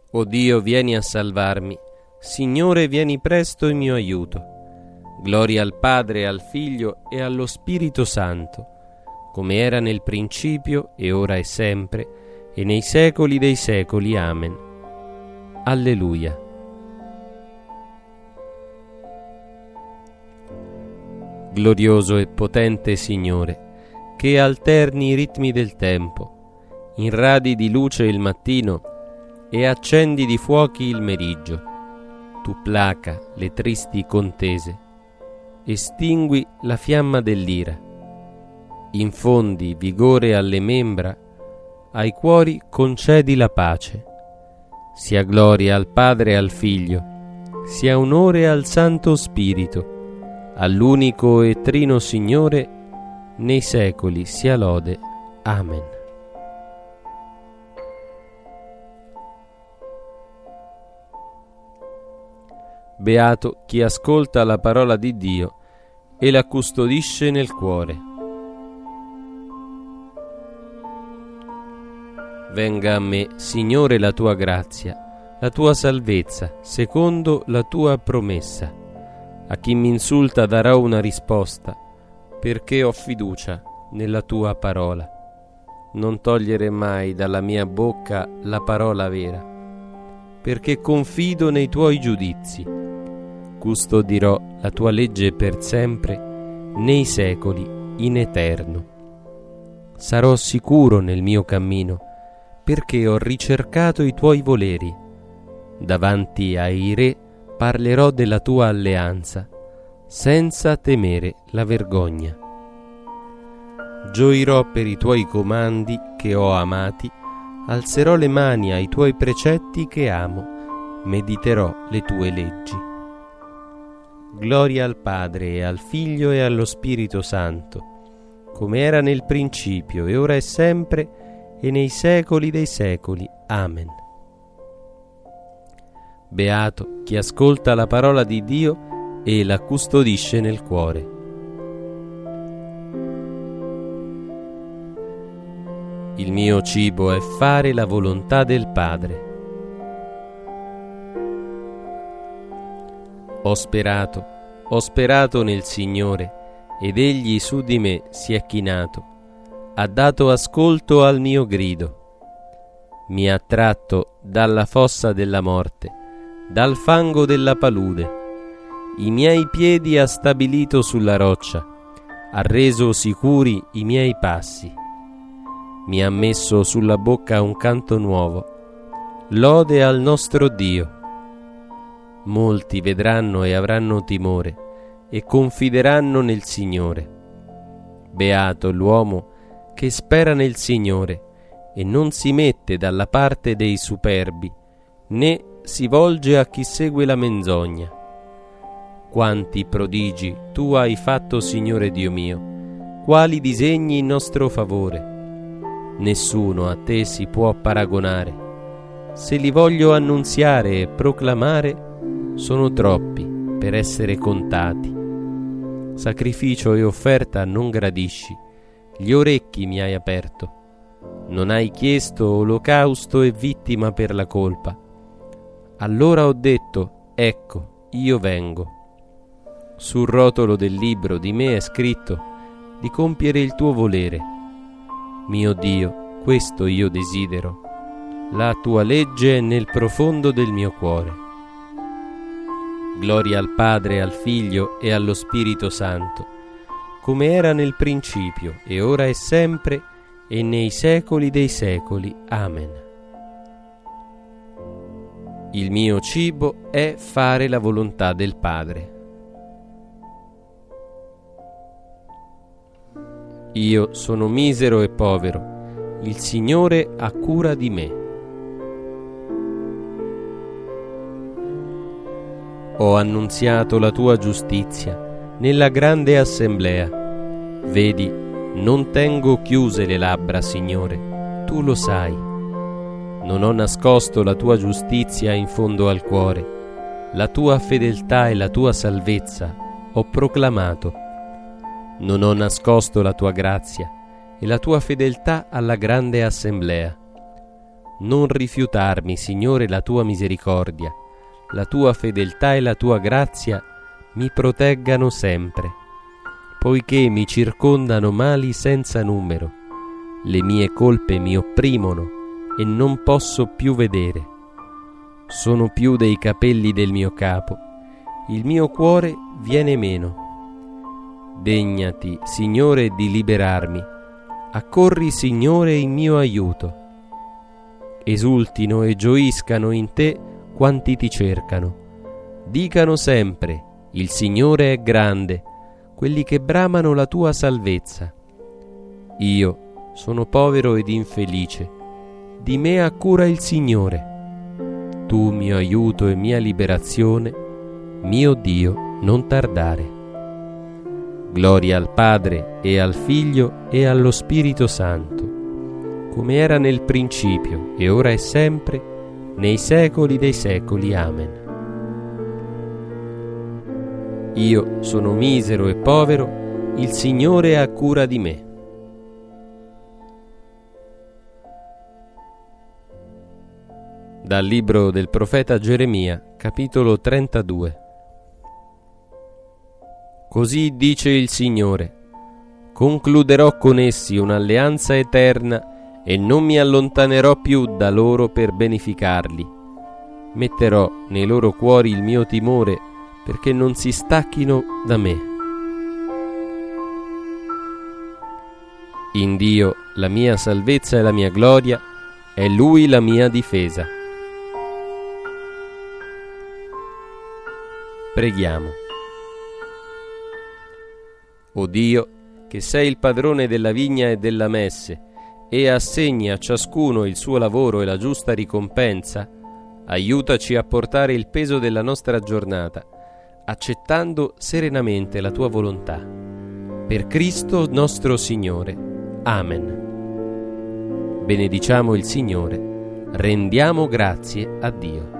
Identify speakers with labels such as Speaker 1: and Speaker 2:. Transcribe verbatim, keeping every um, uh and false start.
Speaker 1: O Dio, vieni a salvarmi. Signore, vieni presto in mio aiuto. Gloria al Padre, al Figlio e allo Spirito Santo, come era nel principio, e ora e sempre, e nei secoli dei secoli. Amen. Alleluia. Glorioso e potente Signore, che alterni i ritmi del tempo, irradi di luce il mattino e accendi di fuochi il meriggio. Tu placa le tristi contese, estingui la fiamma dell'ira, infondi vigore alle membra, ai cuori concedi la pace. Sia gloria al Padre e al Figlio, sia onore al Santo Spirito, all'unico e trino Signore, nei secoli sia lode. Amen. Beato chi ascolta la parola di Dio e la custodisce nel cuore. Venga a me, Signore, la tua grazia, la tua salvezza, secondo la tua promessa. A chi mi insulta darò una risposta, perché ho fiducia nella tua parola. Non togliere mai dalla mia bocca la parola vera, perché confido nei tuoi giudizi. Custodirò la tua legge per sempre, nei secoli, in eterno. Sarò sicuro nel mio cammino, perché ho ricercato i tuoi voleri. Davanti ai re parlerò della tua alleanza, senza temere la vergogna. Gioirò per i tuoi comandi che ho amati, alzerò le mani ai tuoi precetti che amo, mediterò le tue leggi. Gloria al Padre e al Figlio e allo Spirito Santo, come era nel principio e ora e sempre e nei secoli dei secoli. Amen. Beato chi ascolta la parola di Dio e la custodisce nel cuore. Il mio cibo è fare la volontà del Padre. Ho sperato, ho sperato nel Signore, ed Egli su di me si è chinato, ha dato ascolto al mio grido. Mi ha tratto dalla fossa della morte, dal fango della palude. I miei piedi ha stabilito sulla roccia, ha reso sicuri i miei passi. Mi ha messo sulla bocca un canto nuovo, lode al nostro Dio. Molti vedranno e avranno timore e confideranno nel Signore. Beato l'uomo che spera nel Signore e non si mette dalla parte dei superbi, né si volge a chi segue la menzogna. Quanti prodigi tu hai fatto, Signore Dio mio, quali disegni in nostro favore. Nessuno a te si può paragonare. Se li voglio annunziare e proclamare, sono troppi per essere contati. Sacrificio e offerta non gradisci, gli orecchi mi hai aperto. Non hai chiesto olocausto e vittima per la colpa. Allora ho detto, ecco, io vengo. Sul rotolo del libro di me è scritto di compiere il tuo volere. Mio Dio, questo io desidero. La tua legge è nel profondo del mio cuore. Gloria al Padre, al Figlio e allo Spirito Santo, come era nel principio, e ora e sempre, e nei secoli dei secoli. Amen. Il mio cibo è fare la volontà del Padre. Io sono misero e povero, il Signore ha cura di me. Ho annunziato la tua giustizia nella grande assemblea. Vedi, non tengo chiuse le labbra, Signore, tu lo sai. Non ho nascosto la tua giustizia in fondo al cuore. La tua fedeltà e la tua salvezza ho proclamato. Non ho nascosto la tua grazia e la tua fedeltà alla grande assemblea. non rifiutarmi, Signore, la tua misericordia. La tua fedeltà e la tua grazia mi proteggano sempre, poiché mi circondano mali senza numero. Le mie colpe mi opprimono e non posso più vedere. Sono più dei capelli del mio capo, il mio cuore viene meno. Degnati, Signore, di liberarmi. Accorri, Signore, in mio aiuto. Esultino e gioiscano in te quanti ti cercano. Dicano sempre: il Signore è grande, quelli che bramano la tua salvezza. Io sono povero ed infelice, di me ha cura il Signore. Tu, mio aiuto e mia liberazione, mio Dio, non tardare. Gloria al Padre e al Figlio e allo Spirito Santo, come era nel principio e ora e sempre, nei secoli dei secoli. Amen. Io sono misero e povero, il Signore ha cura di me. Dal libro del profeta Geremia, capitolo trentadue. Così dice il Signore: concluderò con essi un'alleanza eterna e non mi allontanerò più da loro per beneficarli. Metterò nei loro cuori il mio timore perché non si stacchino da me. In Dio la mia salvezza e la mia gloria, è Lui la mia difesa. Preghiamo. O Dio, che sei il padrone della vigna e della messe, e assegni a ciascuno il suo lavoro e la giusta ricompensa, aiutaci a portare il peso della nostra giornata, accettando serenamente la tua volontà. Per Cristo nostro Signore. Amen. Benediciamo il Signore, rendiamo grazie a Dio.